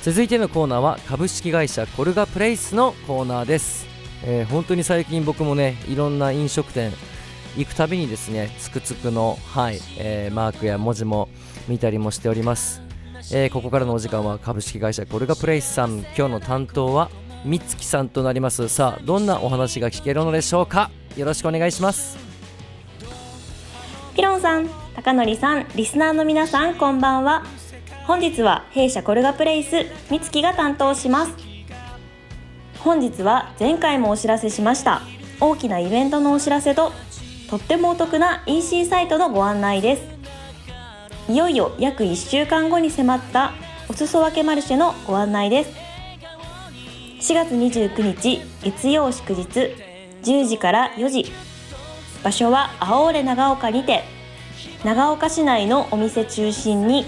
続いてのコーナーは株式会社コルガプレイスのコーナーです。本当に最近僕もね、いろんな飲食店行くたびにですね、つくつくの、マークや文字も見たりもしております。ここからのお時間は株式会社コルガプレイスさん、今日の担当はみつきさんとなります。さあ、どんなお話が聞けるのでしょうか。よろしくお願いします。 ピロンさん、高則さん、リスナーの皆さん、こんばんは。本日は弊社コルガプレイスみつきが担当します。本日は前回もお知らせしました大きなイベントのお知らせと、とってもお得な EC サイトのご案内です。いよいよ約1週間後に迫ったお裾分けマルシェのご案内です。4月29日月曜祝日10時から4時、場所はアオーレ長岡にて、長岡市内のお店中心に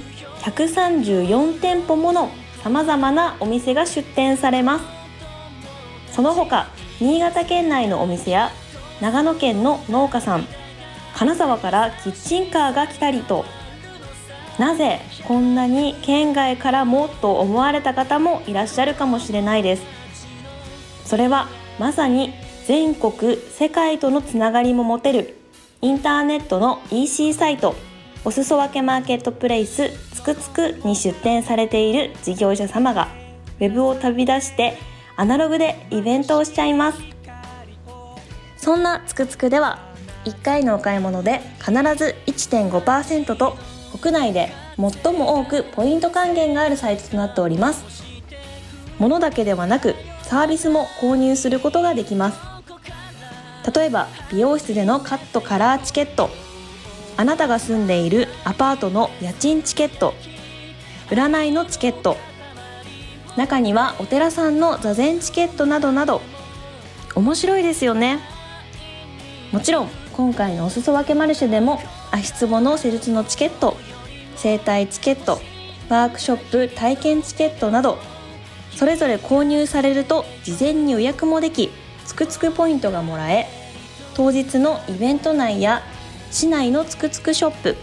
134店舗ものさまざまなお店が出店されます。その他新潟県内のお店や長野県の農家さん、金沢からキッチンカーが来たりと、なぜこんなに県外からもと思われた方もいらっしゃるかもしれないです。それはまさに全国世界とのつながりも持てるインターネットの EC サイト、お裾分けマーケットプレイスつくつくに出店されている事業者様がウェブを飛び出してアナログでイベントをしちゃいます。そんなつくつくでは1回のお買い物で必ず 1.5% と国内で最も多くポイント還元があるサイトとなっております。物だけではなくサービスも購入することができます。例えば美容室でのカットカラーチケット、あなたが住んでいるアパートの家賃チケット、占いのチケット、中にはお寺さんの座禅チケットなどなど、面白いですよね。もちろん今回のお裾分けマルシェでも足つぼの施術のチケット、整体チケット、ワークショップ体験チケットなど、それぞれ購入されると事前に予約もでき、つくつくポイントがもらえ、当日のイベント内や市内のつくつくショップ、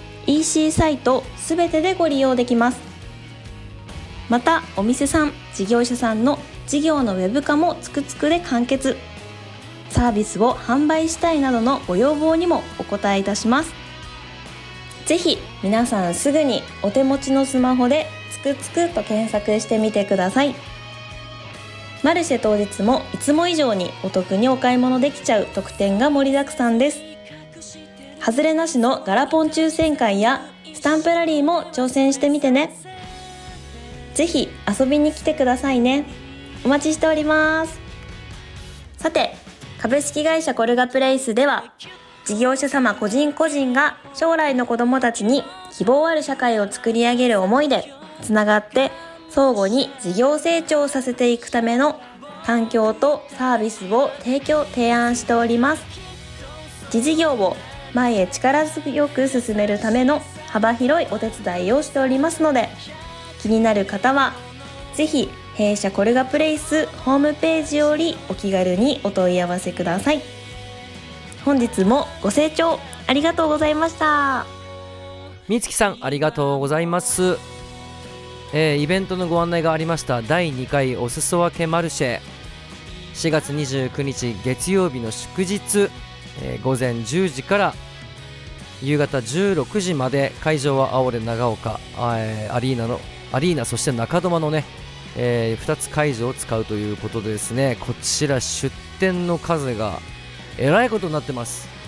EC サイトすべてでご利用できます。またお店さん、事業者さんの事業のウェブ化もつくつくで完結。サービスを販売したいなどのご要望にもお答えいたします。ぜひ皆さんすぐにお手持ちのスマホでつくつくと検索してみてください。マルシェ当日もいつも以上にお得にお買い物できちゃう特典が盛りだくさんです。外れなしのガラポン抽選会やスタンプラリーも挑戦してみてね。ぜひ遊びに来てくださいね。お待ちしております。さて、株式会社コルガプレイスでは事業者様個人個人が将来の子どもたちに希望ある社会を作り上げる思いでつながって相互に事業成長させていくための環境とサービスを提案しております。自事業を前へ力強く進めるための幅広いお手伝いをしておりますので、気になる方はぜひ弊社コルガプレイスホームページよりお気軽にお問い合わせください。本日もご清聴ありがとうございました。 みつきさん、ありがとうございます。イベントのご案内がありました第2回お裾分けマルシェ、4月29日月曜日の祝日、午前10時から夕方16時まで、会場はアオレ長岡アリーナ、そして中泊のね、2つ会場を使うということでですね、こちら出店の数がえらいことになってます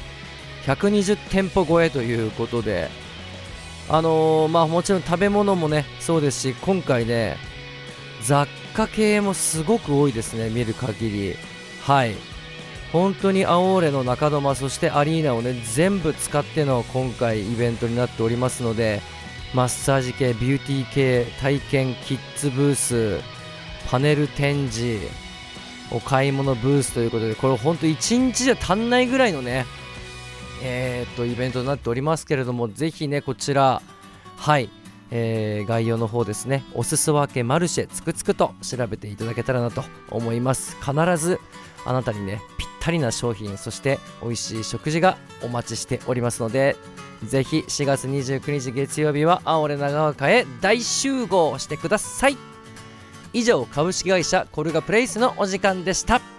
。120店舗超えということで、もちろん食べ物もねそうですし、今回ね雑貨系もすごく多いですね、見る限り。本当にアオーレの中泊、そしてアリーナをね全部使っての今回イベントになっておりますので、マッサージ系、ビューティー系、体験、キッズブース、パネル展示、お買い物ブースということで、これ本当1日じゃ足んないぐらいのねイベントになっておりますけれども、ぜひねこちら概要の方ですね、お裾分けマルシェつくつくと調べていただけたらなと思います。必ずあなたにねぴったりな商品、そして美味しい食事がお待ちしておりますので、ぜひ4月29日月曜日はアオレ長岡へ大集合してください。 以上、株式会社コルガプレイスのお時間でした。